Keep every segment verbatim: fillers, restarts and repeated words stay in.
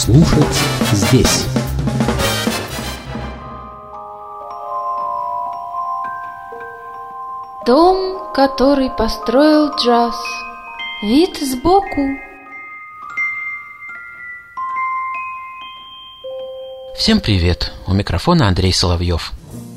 Слушать здесь. Дом, который построил джаз. Вид сбоку. Всем привет! У микрофона Андрей Соловьев.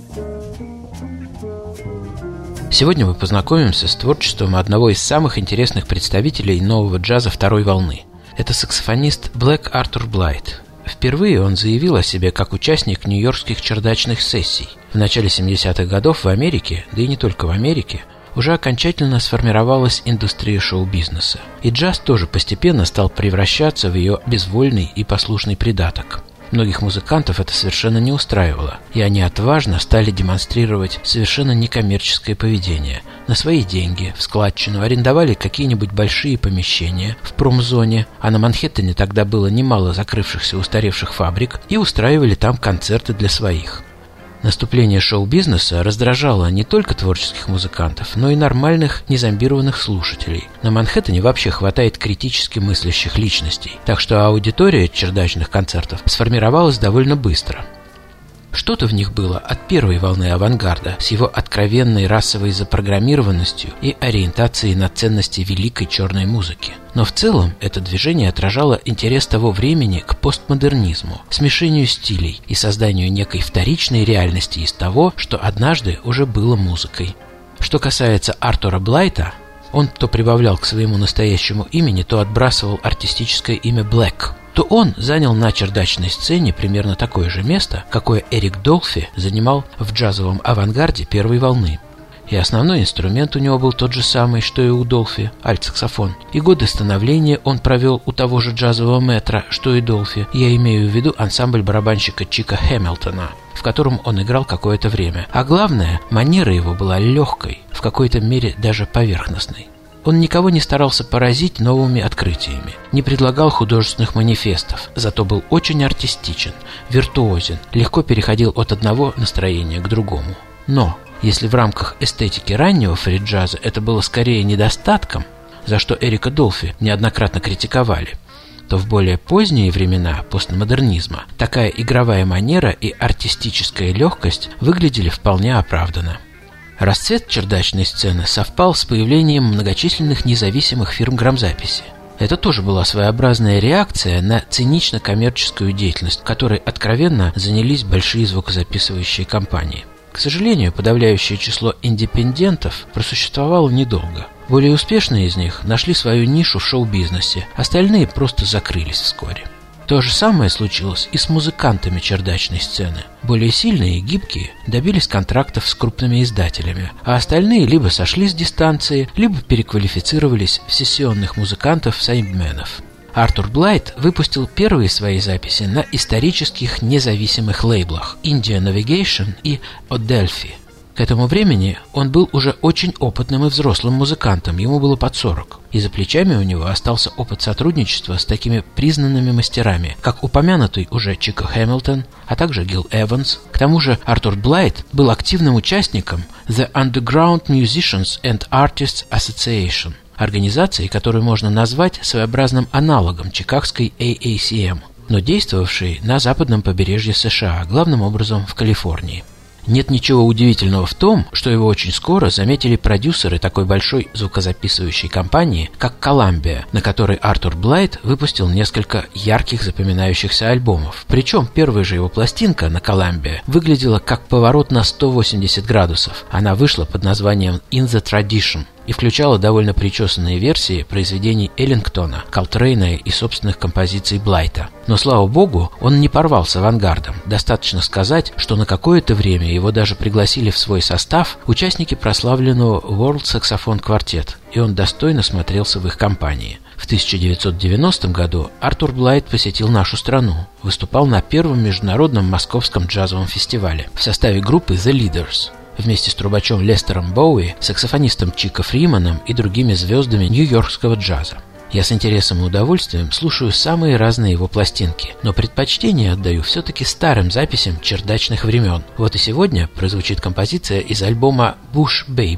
Сегодня мы познакомимся с творчеством одного из самых интересных представителей нового джаза второй волны. Это саксофонист Блэк Артур Блайт. Впервые он заявил о себе как участник нью-йоркских чердачных сессий. В начале семидесятых годов в Америке, да и не только в Америке, уже окончательно сформировалась индустрия шоу-бизнеса. И джаз тоже постепенно стал превращаться в ее безвольный и послушный придаток. Многих музыкантов это совершенно не устраивало, и они отважно стали демонстрировать совершенно некоммерческое поведение. На свои деньги, в складчину, арендовали какие-нибудь большие помещения в промзоне, а на Манхэттене тогда было немало закрывшихся устаревших фабрик, и устраивали там концерты для своих. Наступление шоу-бизнеса раздражало не только творческих музыкантов, но и нормальных, незомбированных слушателей. На Манхэттене вообще хватает критически мыслящих личностей, так что аудитория чердачных концертов сформировалась довольно быстро. Что-то в них было от первой волны авангарда с его откровенной расовой запрограммированностью и ориентацией на ценности великой черной музыки. Но в целом это движение отражало интерес того времени к постмодернизму, смешению стилей и созданию некой вторичной реальности из того, что однажды уже было музыкой. Что касается Артура Блайта, он то прибавлял к своему настоящему имени, то отбрасывал артистическое имя Блэк, то он занял на чердачной сцене примерно такое же место, какое Эрик Долфи занимал в джазовом авангарде первой волны. И основной инструмент у него был тот же самый, что и у Долфи – альт-саксофон. И годы становления он провел у того же джазового мэтра, что и Долфи. Я имею в виду ансамбль барабанщика Чика Хэмилтона, в котором он играл какое-то время. А главное, манера его была легкой, в какой-то мере даже поверхностной. Он никого не старался поразить новыми открытиями, не предлагал художественных манифестов, зато был очень артистичен, виртуозен, легко переходил от одного настроения к другому. Но если в рамках эстетики раннего фри-джаза это было скорее недостатком, за что Эрика Долфи неоднократно критиковали, то в более поздние времена постмодернизма такая игровая манера и артистическая легкость выглядели вполне оправданно. Расцвет чердачной сцены совпал с появлением многочисленных независимых фирм грамзаписи. Это тоже была своеобразная реакция на цинично-коммерческую деятельность, которой откровенно занялись большие звукозаписывающие компании. К сожалению, подавляющее число индепендентов просуществовало недолго. Более успешные из них нашли свою нишу в шоу-бизнесе, остальные просто закрылись вскоре. То же самое случилось и с музыкантами чердачной сцены. Более сильные и гибкие добились контрактов с крупными издателями, а остальные либо сошли с дистанции, либо переквалифицировались в сессионных музыкантов-сайдменов. Артур Блайт выпустил первые свои записи на исторических независимых лейблах India Navigation и Adelphi. К этому времени он был уже очень опытным и взрослым музыкантом, ему было под сорок. И за плечами у него остался опыт сотрудничества с такими признанными мастерами, как упомянутый уже Чика Хэмилтон, а также Гил Эванс. К тому же Артур Блайт был активным участником The Underground Musicians and Artists Association, организации, которую можно назвать своеобразным аналогом чикагской эй эй си эм, но действовавшей на западном побережье США, главным образом в Калифорнии. Нет ничего удивительного в том, что его очень скоро заметили продюсеры такой большой звукозаписывающей компании, как Columbia, на которой Артур Блайт выпустил несколько ярких запоминающихся альбомов. Причем первая же его пластинка на Columbia выглядела как поворот на сто восемьдесят градусов. Она вышла под названием In the Tradition и включала довольно причесанные версии произведений Эллингтона, Колтрейна и собственных композиций Блайта. Но, слава богу, он не порвал с авангардом. Достаточно сказать, что на какое-то время его даже пригласили в свой состав участники прославленного World Saxophone Quartet, и он достойно смотрелся в их компании. В тысяча девятьсот девяностом году Артур Блайт посетил нашу страну, выступал на первом международном московском джазовом фестивале в составе группы The Leaders, вместе с трубачом Лестером Боуи, саксофонистом Чика Фриманом и другими звездами нью-йоркского джаза. Я с интересом и удовольствием слушаю самые разные его пластинки, но предпочтение отдаю все-таки старым записям чердачных времен. Вот и сегодня прозвучит композиция из альбома «Bush Baby»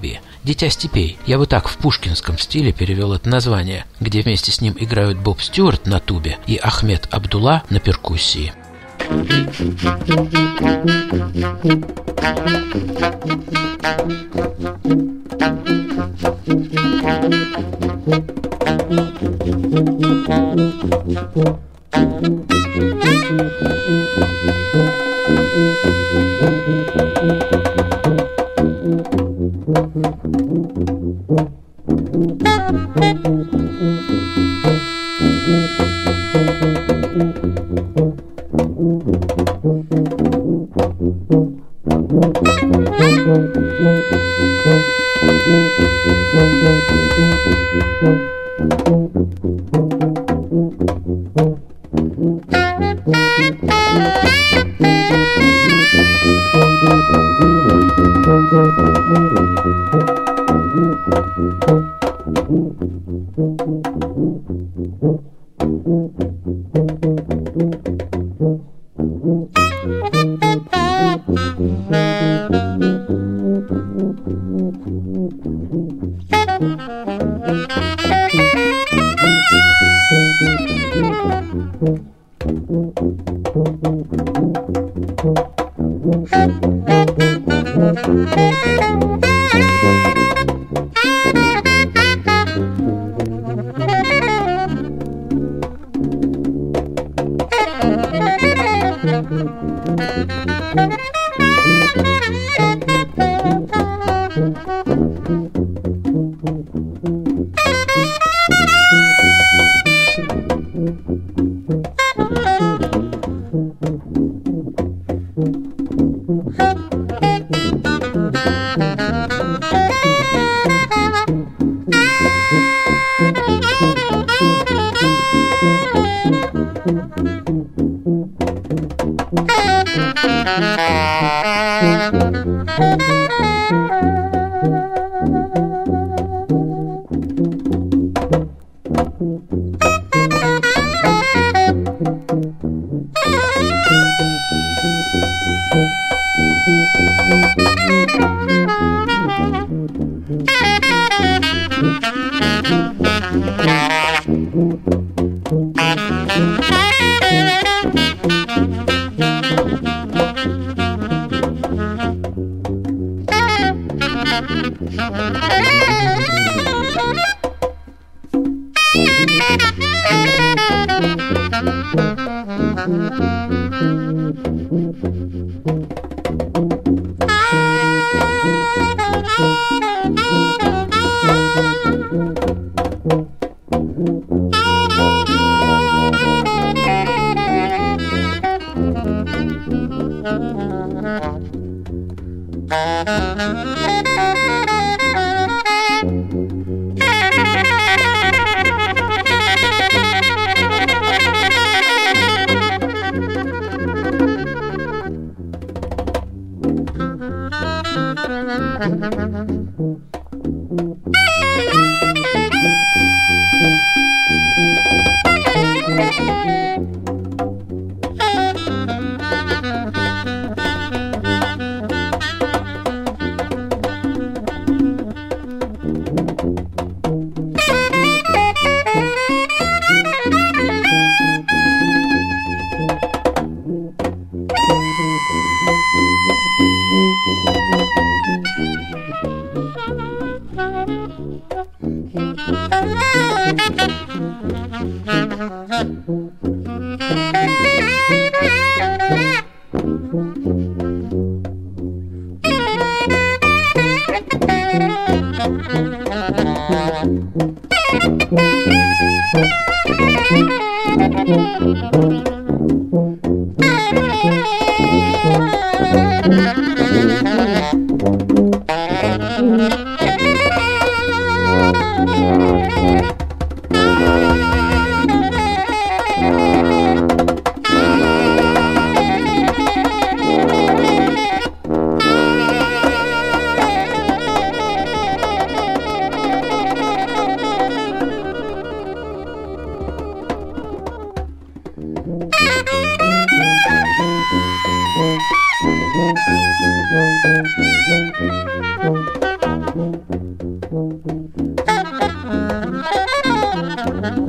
«Дитя степей». Я бы так в пушкинском стиле перевел это название, где вместе с ним играют Боб Стюарт на тубе и Ахмед Абдулла на перкуссии.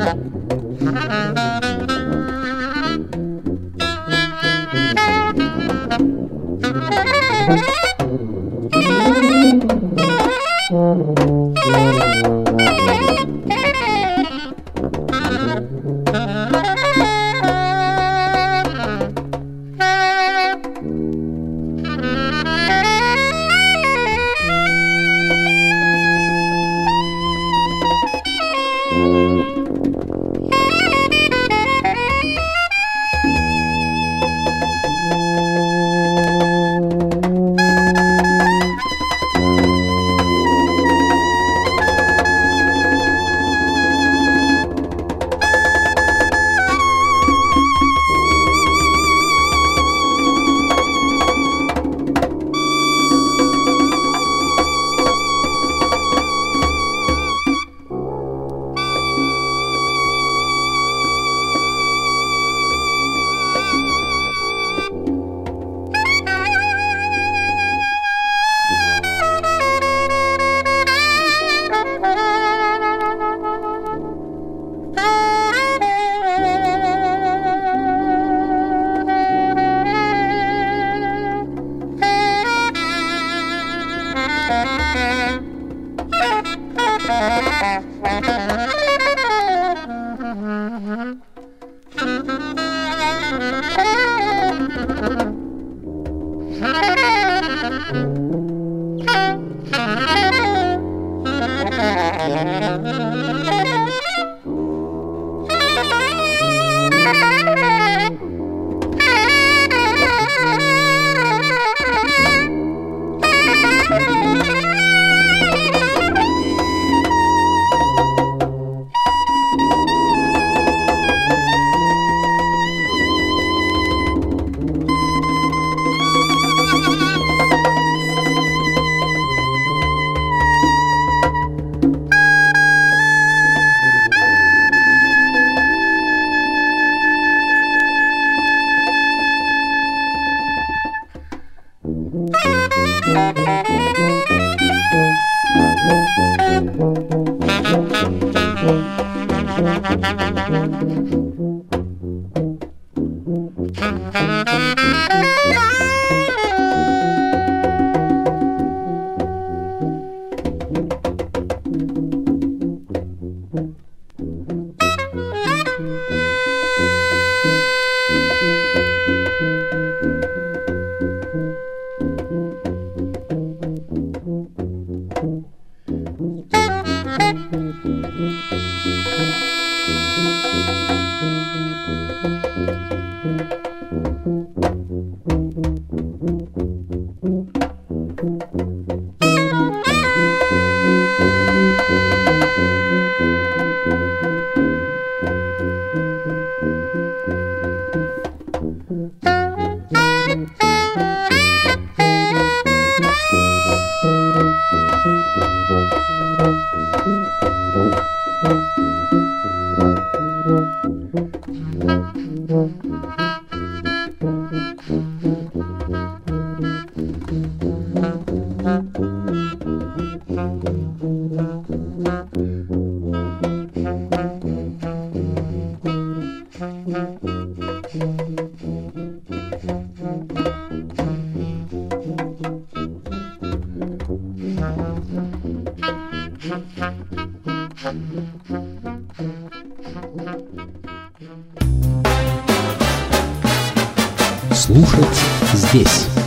Слушать здесь.